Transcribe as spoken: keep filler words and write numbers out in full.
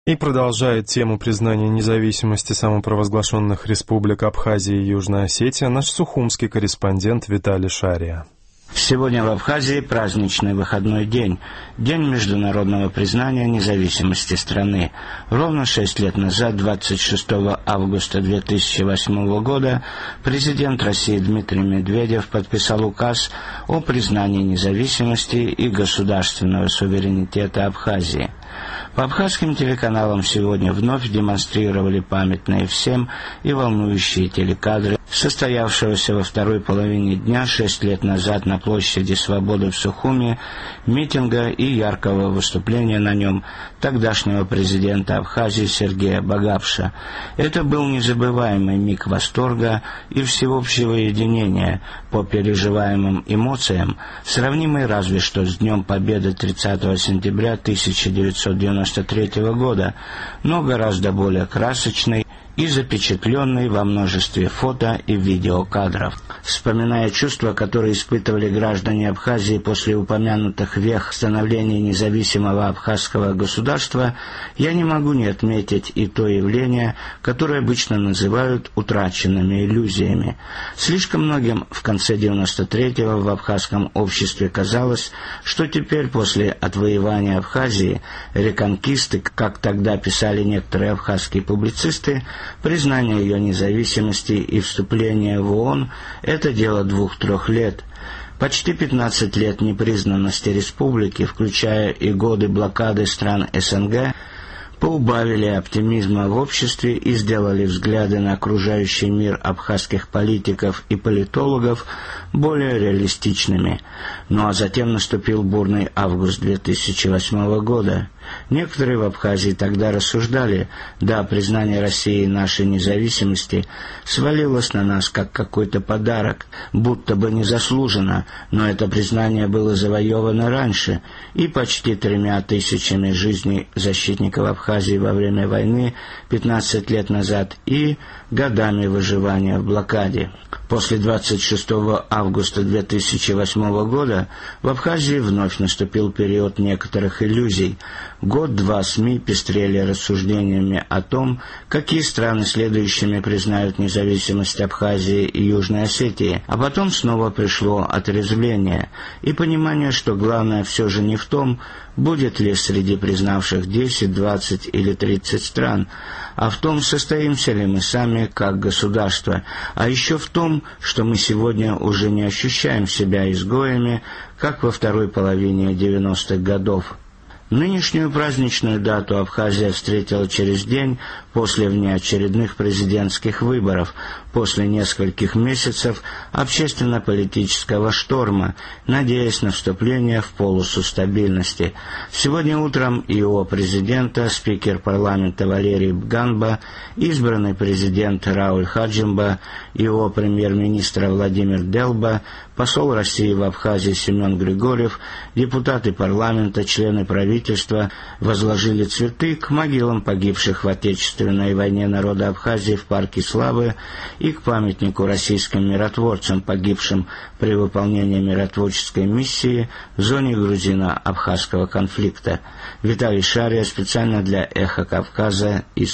И продолжает тему признания независимости самопровозглашенных республик Абхазия и Южная Осетия наш сухумский корреспондент Виталий Шария. Сегодня в Абхазии праздничный выходной день, день международного признания независимости страны. Ровно шесть лет назад, двадцать шестого августа две тысячи восьмого года, президент России Дмитрий Медведев подписал указ о признании независимости и государственного суверенитета Абхазии. По абхазским телеканалам сегодня вновь демонстрировали памятные всем и волнующие телекадры состоявшегося во второй половине дня шесть лет назад на площади Свободы в Сухуми митинга и яркого выступления на нем тогдашнего президента Абхазии Сергея Багапша. Это был незабываемый миг восторга и всеобщего единения по переживаемым эмоциям, сравнимый разве что с Днем Победы тридцатого сентября тысяча девятьсот девяносто третьего года, но гораздо более красочный и запечатленный во множестве фото и видеокадров. Вспоминая чувства, которые испытывали граждане Абхазии после упомянутых вех становления независимого абхазского государства, я не могу не отметить и то явление, которое обычно называют утраченными иллюзиями. Слишком многим в конце девяносто третьего в абхазском обществе казалось, что теперь после отвоевания Абхазии, реконкисты, как тогда писали некоторые абхазские публицисты, признание ее независимости и вступление в ООН – это дело двух-трех лет. Почти пятнадцать лет непризнанности республики, включая и годы блокады стран СНГ, поубавили оптимизма в обществе и сделали взгляды на окружающий мир абхазских политиков и политологов более реалистичными. Ну а затем наступил бурный август две тысячи восьмого года. Некоторые в Абхазии тогда рассуждали, да, признание России нашей независимости свалилось на нас как какой-то подарок, будто бы незаслуженно, но это признание было завоевано раньше, и почти тремя тысячами жизней защитников Абхазии во время войны пятнадцать лет назад и годами выживания в блокаде. После двадцать шестого августа две тысячи восьмого года в Абхазии вновь наступил период некоторых иллюзий. Год-два СМИ пестрели рассуждениями о том, какие страны следующими признают независимость Абхазии и Южной Осетии, а потом снова пришло отрезвление и понимание, что главное все же не в том, будет ли среди признавших десять, двадцать или тридцать стран, а в том, состоимся ли мы сами как государство, а еще в том, что мы сегодня уже не ощущаем себя изгоями, как во второй половине девяностых годов. Нынешнюю праздничную дату Абхазия встретила через день после внеочередных президентских выборов, после нескольких месяцев общественно-политического шторма, надеясь на вступление в полосу стабильности. Сегодня утром его президента, спикер парламента Валерий Бганба, избранный президент Рауль Хаджимба, его премьер-министра Владимир Делба, посол России в Абхазии Семен Григорьев, депутаты парламента, члены правительства возложили цветы к могилам погибших в Отечественной войне народа Абхазии в парке Славы и к памятнику российским миротворцам, погибшим при выполнении миротворческой миссии в зоне грузино-абхазского конфликта. Виталий Шария специально для «Эхо Кавказа» из